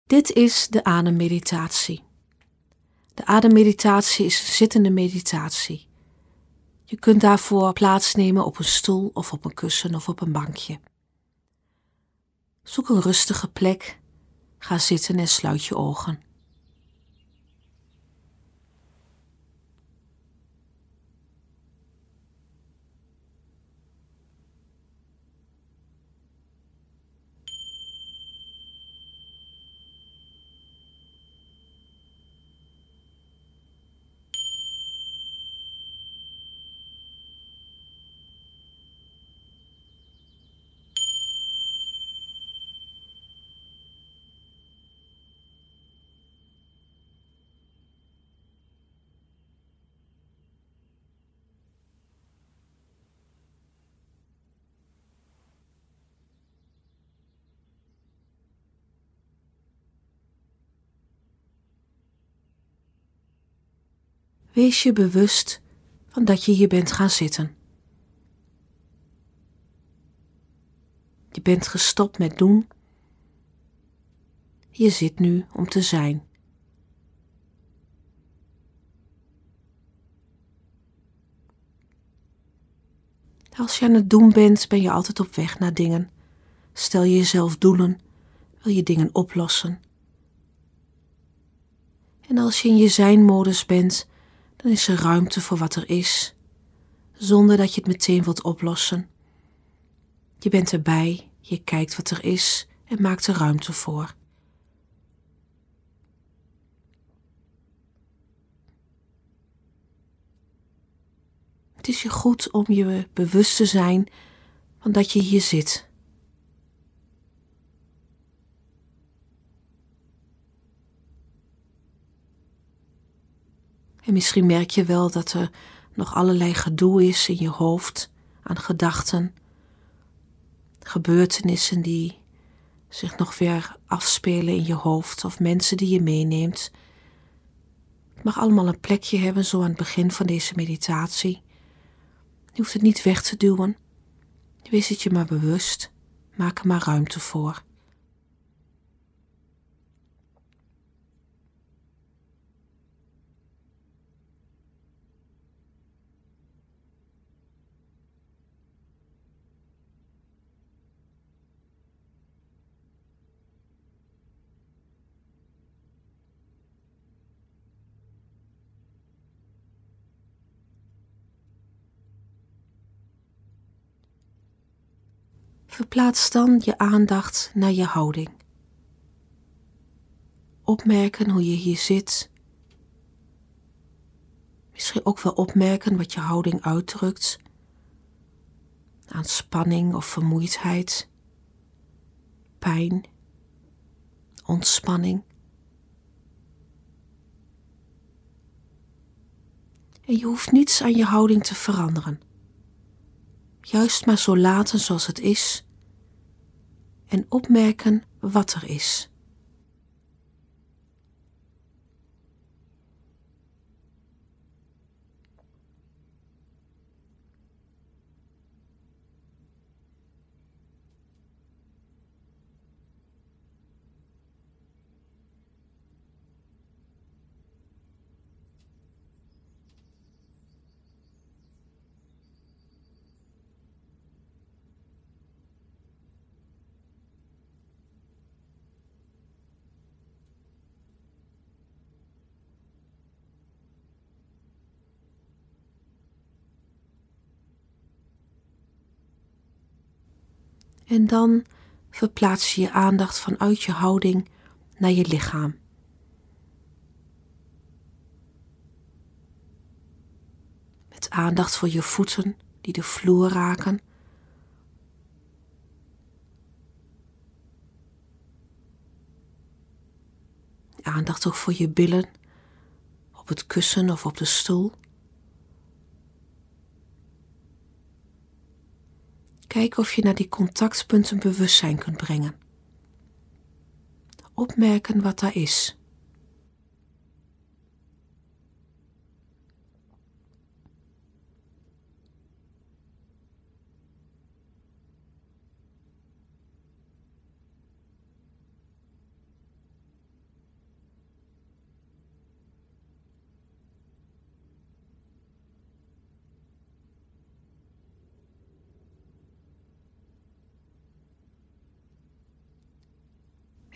Dit is de ademmeditatie. De ademmeditatie is een zittende meditatie. Je kunt daarvoor plaatsnemen op een stoel of op een kussen of op een bankje. Zoek een rustige plek, ga zitten en sluit je ogen. Wees je bewust van dat je hier bent gaan zitten. Je bent gestopt met doen. Je zit nu om te zijn. Als je aan het doen bent, ben je altijd op weg naar dingen. Stel je jezelf doelen, wil je dingen oplossen. En als je in je zijn-modus bent, dan is er ruimte voor wat er is, zonder dat je het meteen wilt oplossen. Je bent erbij, je kijkt wat er is en maakt er ruimte voor. Het is je goed om je bewust te zijn van dat je hier zit. En misschien merk je wel dat er nog allerlei gedoe is in je hoofd aan gedachten, gebeurtenissen die zich nog weer afspelen in je hoofd of mensen die je meeneemt. Het mag allemaal een plekje hebben zo aan het begin van deze meditatie. Je hoeft het niet weg te duwen. Wees het je maar bewust. Maak er maar ruimte voor. Verplaats dan je aandacht naar je houding. Opmerken hoe je hier zit. Misschien ook wel opmerken wat je houding uitdrukt. Aan spanning of vermoeidheid. Pijn. Ontspanning. En je hoeft niets aan je houding te veranderen. Juist maar zo laten zoals het is. En opmerken wat er is. En dan verplaats je je aandacht vanuit je houding naar je lichaam. Met aandacht voor je voeten die de vloer raken. Aandacht ook voor je billen op het kussen of op de stoel. Kijk of je naar die contactpunten bewustzijn kunt brengen. Opmerken wat daar is.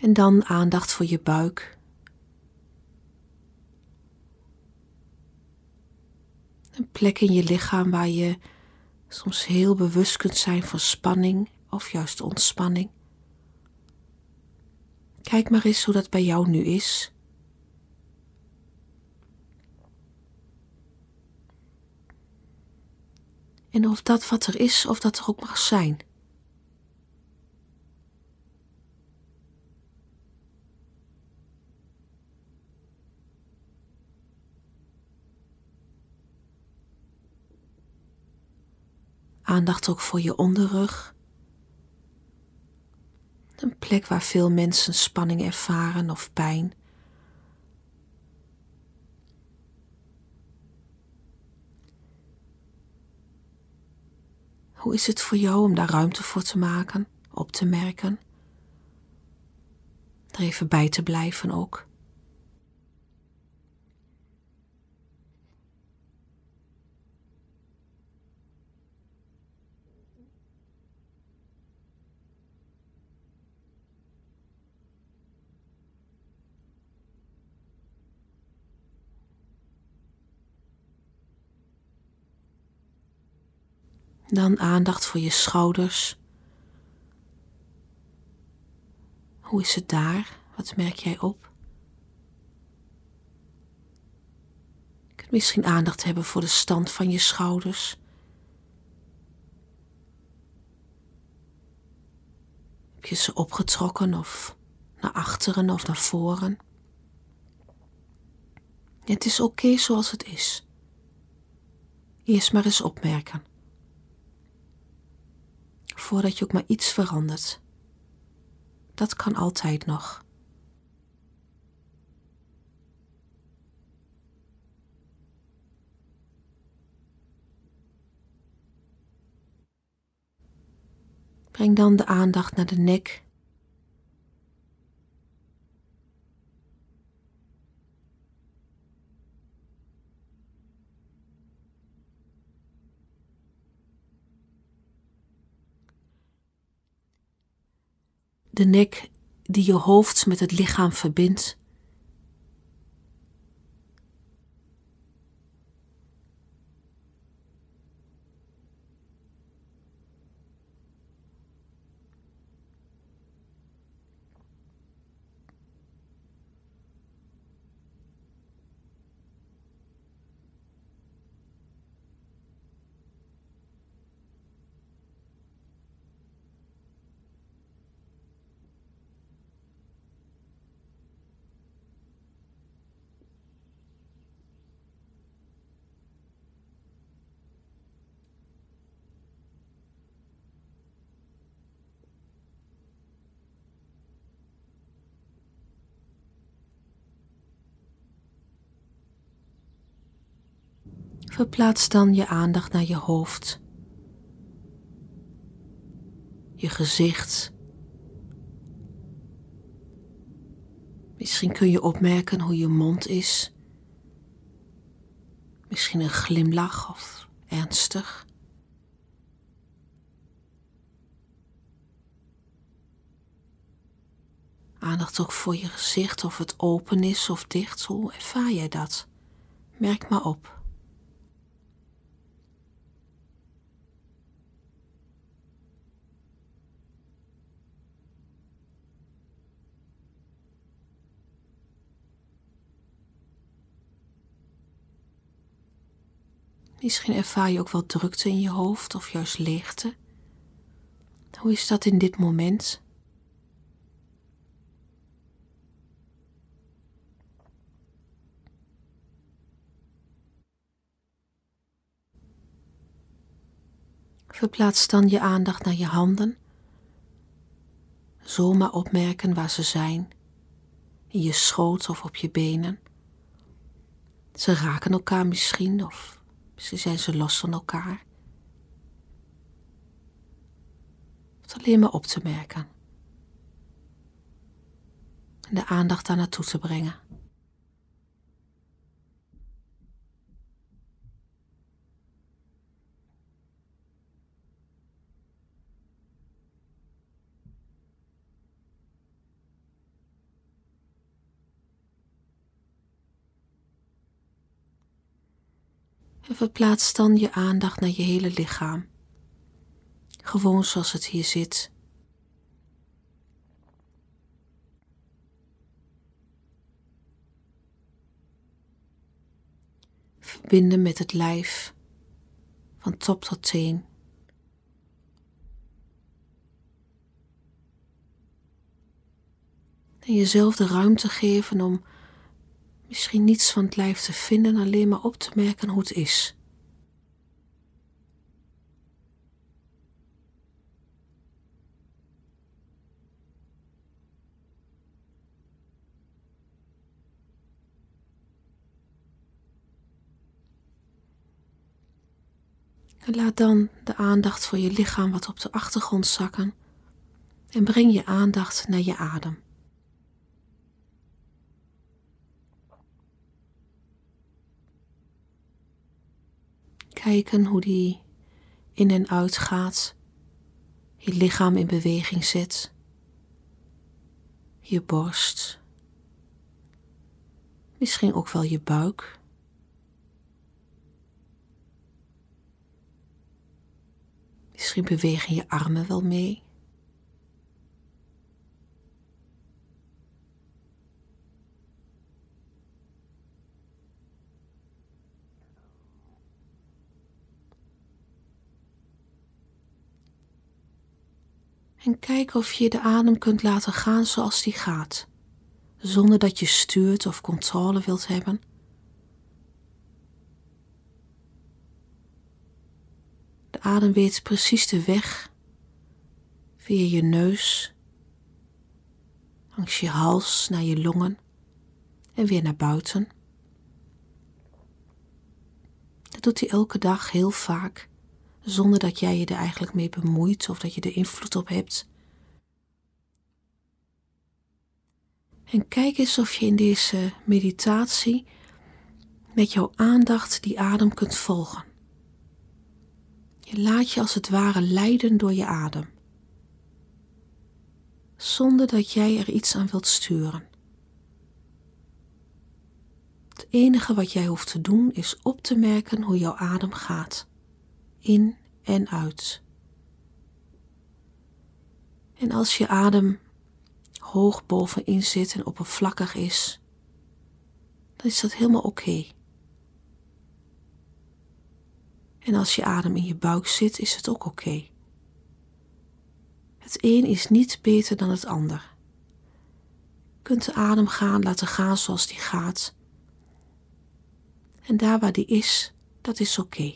En dan aandacht voor je buik. Een plek in je lichaam waar je soms heel bewust kunt zijn van spanning of juist ontspanning. Kijk maar eens hoe dat bij jou nu is. En of dat wat er is, of dat er ook mag zijn. Aandacht ook voor je onderrug. Een plek waar veel mensen spanning ervaren of pijn. Hoe is het voor jou om daar ruimte voor te maken, op te merken? Er even bij te blijven ook. Dan aandacht voor je schouders. Hoe is het daar? Wat merk jij op? Je kunt misschien aandacht hebben voor de stand van je schouders. Heb je ze opgetrokken of naar achteren of naar voren? Het is oké zoals het is. Eerst maar eens opmerken. Voordat je ook maar iets verandert. Dat kan altijd nog. Breng dan de aandacht naar de nek. De nek die je hoofd met het lichaam verbindt. Verplaats dan je aandacht naar je hoofd, je gezicht. Misschien kun je opmerken hoe je mond is. Misschien een glimlach of ernstig. Aandacht ook voor je gezicht, of het open is of dicht. Hoe ervaar jij dat? Merk maar op. Misschien ervaar je ook wel drukte in je hoofd of juist leegte. Hoe is dat in dit moment? Verplaats dan je aandacht naar je handen. Zomaar opmerken waar ze zijn, in je schoot of op je benen. Ze raken elkaar misschien of misschien zijn ze los van elkaar. Het alleen maar op te merken. En de aandacht daar naartoe te brengen. En verplaats dan je aandacht naar je hele lichaam. Gewoon zoals het hier zit. Verbinden met het lijf, van top tot teen. En jezelf de ruimte geven om misschien niets van het lijf te vinden, alleen maar op te merken hoe het is. En laat dan de aandacht voor je lichaam wat op de achtergrond zakken en breng je aandacht naar je adem. Kijken hoe die in en uit gaat, je lichaam in beweging zet, je borst, misschien ook wel je buik. Misschien bewegen je armen wel mee. En kijk of je de adem kunt laten gaan zoals die gaat, zonder dat je stuurt of controle wilt hebben. De adem weet precies de weg via je neus, langs je hals naar je longen en weer naar buiten. Dat doet hij elke dag heel vaak, zonder dat jij je er eigenlijk mee bemoeit of dat je er invloed op hebt. En kijk eens of je in deze meditatie met jouw aandacht die adem kunt volgen. Je laat je als het ware leiden door je adem, zonder dat jij er iets aan wilt sturen. Het enige wat jij hoeft te doen is op te merken hoe jouw adem gaat, in en uit. En als je adem hoog bovenin zit en oppervlakkig is, dan is dat helemaal oké. En als je adem in je buik zit, is het ook oké. Het een is niet beter dan het ander. Je kunt de adem laten gaan zoals die gaat. En daar waar die is, dat is oké.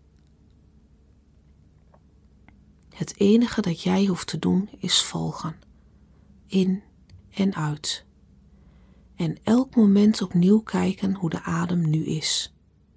Het enige dat jij hoeft te doen is volgen. In en uit. En elk moment opnieuw kijken hoe de adem nu is.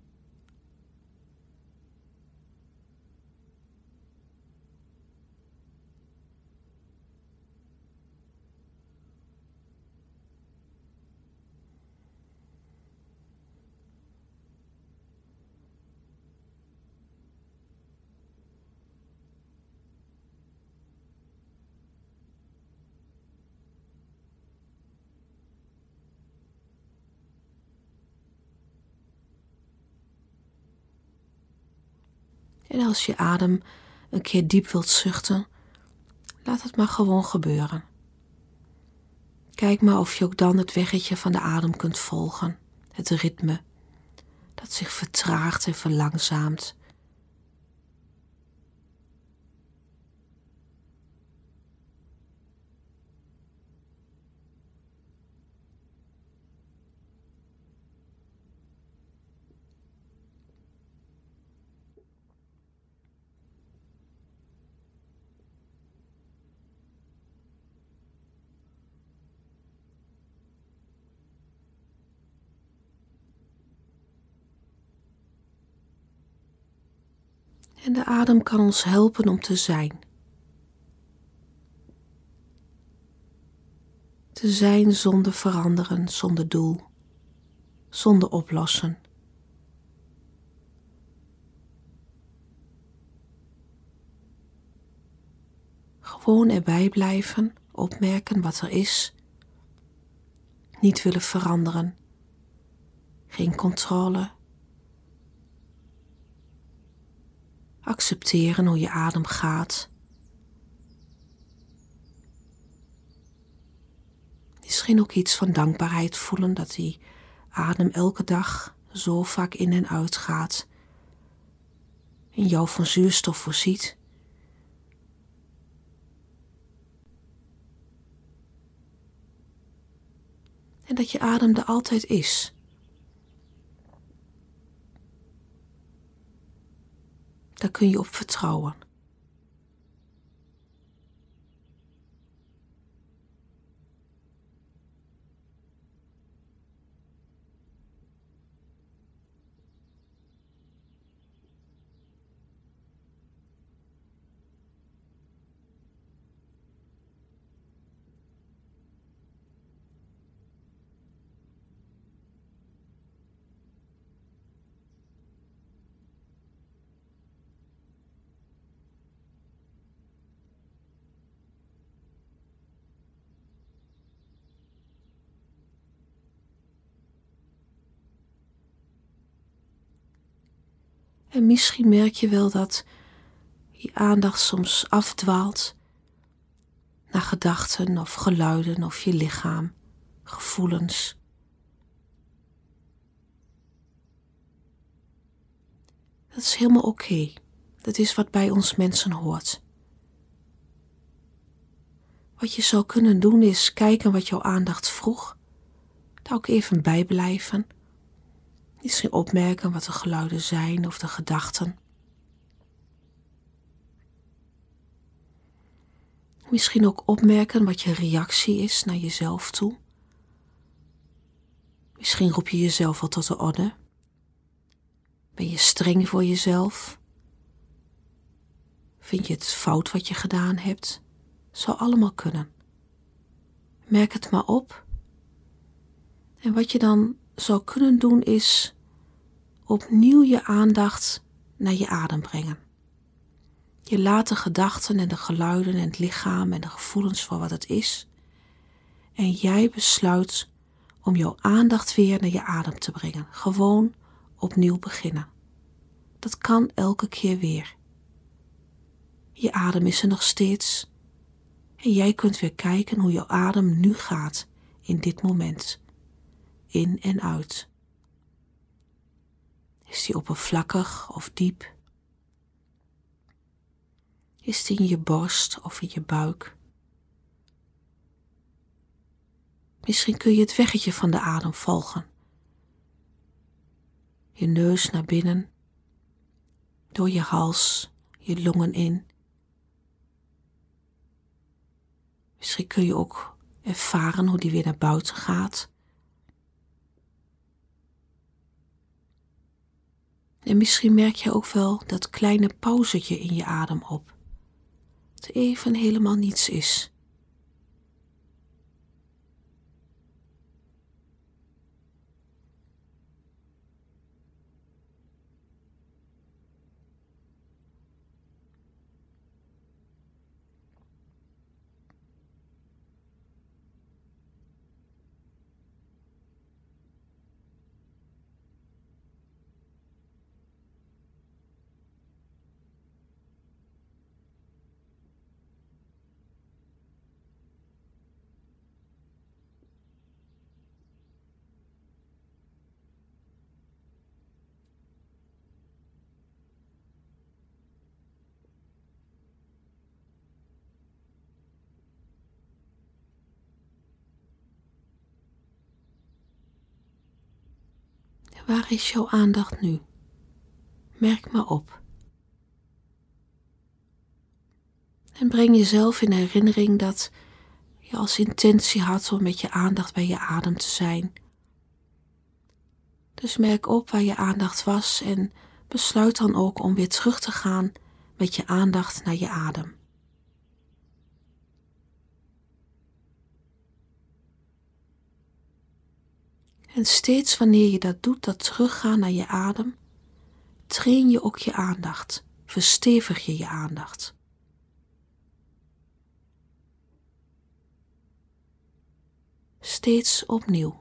En als je adem een keer diep wilt zuchten, laat het maar gewoon gebeuren. Kijk maar of je ook dan het weggetje van de adem kunt volgen, het ritme dat zich vertraagt en verlangzaamt. En de adem kan ons helpen om te zijn. Te zijn zonder veranderen, zonder doel, zonder oplossen. Gewoon erbij blijven, opmerken wat er is. Niet willen veranderen. Geen controle. Accepteren hoe je adem gaat. Misschien ook iets van dankbaarheid voelen dat die adem elke dag zo vaak in en uit gaat. En jou van zuurstof voorziet. En dat je adem er altijd is. Daar kun je op vertrouwen. En misschien merk je wel dat je aandacht soms afdwaalt naar gedachten of geluiden of je lichaam, gevoelens. Dat is helemaal oké. Dat is wat bij ons mensen hoort. Wat je zou kunnen doen is kijken wat jouw aandacht vroeg. Daar ook even bij blijven. Misschien opmerken wat de geluiden zijn of de gedachten. Misschien ook opmerken wat je reactie is naar jezelf toe. Misschien roep je jezelf al tot de orde. Ben je streng voor jezelf? Vind je het fout wat je gedaan hebt? Zou allemaal kunnen. Merk het maar op. En wat je dan zou kunnen doen is opnieuw je aandacht naar je adem brengen. Je laat de gedachten en de geluiden en het lichaam en de gevoelens voor wat het is. En jij besluit om jouw aandacht weer naar je adem te brengen. Gewoon opnieuw beginnen. Dat kan elke keer weer. Je adem is er nog steeds. En jij kunt weer kijken hoe jouw adem nu gaat in dit moment. In en uit. Is die oppervlakkig of diep? Is die in je borst of in je buik? Misschien kun je het weggetje van de adem volgen. Je neus naar binnen, door je hals, je longen in. Misschien kun je ook ervaren hoe die weer naar buiten gaat. En misschien merk je ook wel dat kleine pauzetje in je adem op. Dat even helemaal niets is. Waar is jouw aandacht nu? Merk maar op. En breng jezelf in herinnering dat je als intentie had om met je aandacht bij je adem te zijn. Dus merk op waar je aandacht was en besluit dan ook om weer terug te gaan met je aandacht naar je adem. En steeds wanneer je dat doet, dat teruggaan naar je adem, train je ook je aandacht, verstevig je je aandacht. Steeds opnieuw.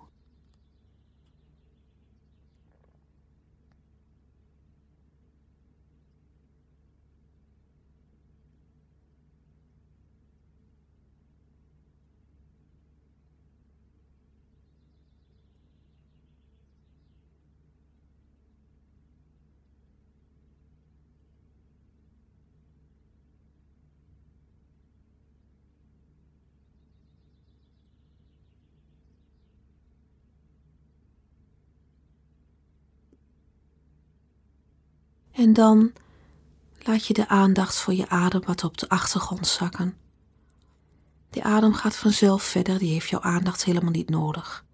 En dan laat je de aandacht voor je adem wat op de achtergrond zakken. Die adem gaat vanzelf verder, die heeft jouw aandacht helemaal niet nodig.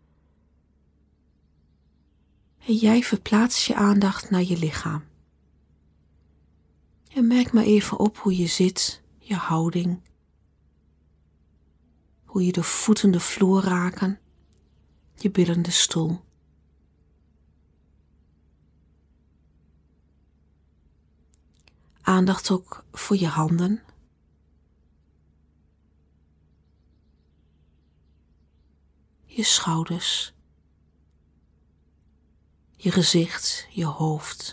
En jij verplaatst je aandacht naar je lichaam. En merk maar even op hoe je zit, je houding. Hoe je de voeten de vloer raken, je billen de stoel. Aandacht ook voor je handen. Je schouders. Je gezicht, je hoofd.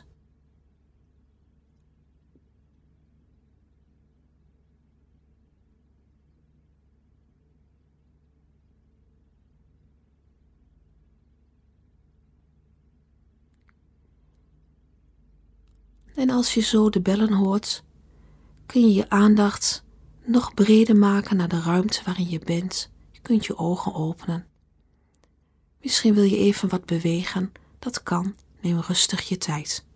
En als je zo de bellen hoort, kun je je aandacht nog breder maken naar de ruimte waarin je bent. Je kunt je ogen openen. Misschien wil je even wat bewegen, dat kan, neem rustig je tijd.